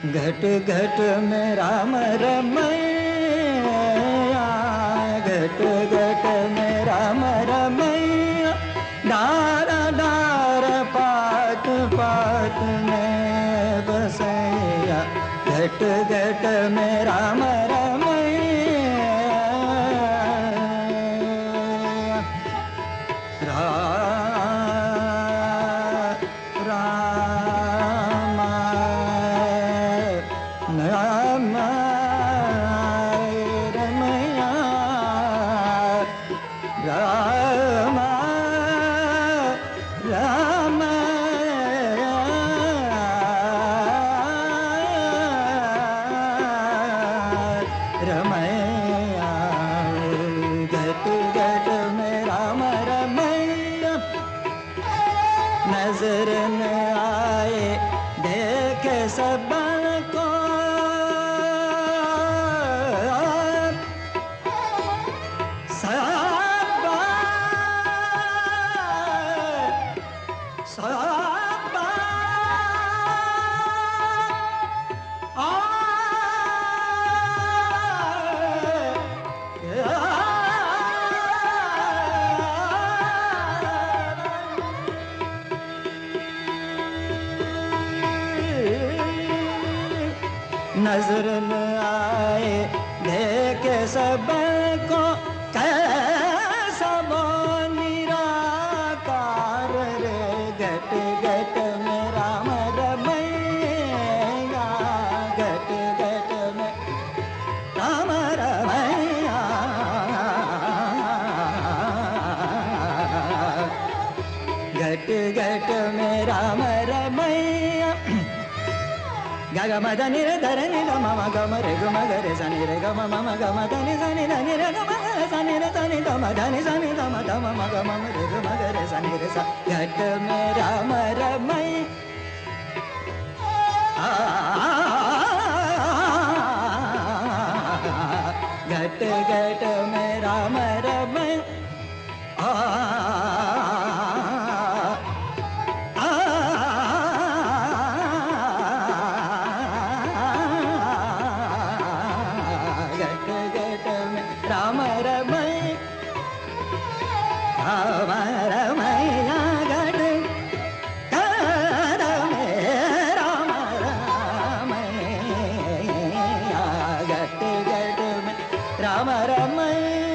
घट घट में राम रमैया, घट घट में राम रमैया, डार डार पात पात में बसैया, घट घट में राम रमैया। रमैया घट घट में राम रमैया, नजर न आए देखे सबको, नजर न आए देखे सबको, कैसा वो निराकार रे, घट घट में राम रमैया, घट घट में राम रमैया, घट घट में राम रमैया। ग ग म ध नि रे ध रे नि ध म म ग म रे ग म ग रे स नि रे ग म म म ग म ध नि स नि ध नि रे ग म ग रे स नि रे ध नि ध म ध नि स नि ध म ध म म ग म म रे ग म ग रे स नि रे स, घट में राम रमैया, घट घट में राम रमैया। राम रमैया, राम रमैया, घट घट में राम रमैया, घट घट में राम रमैया।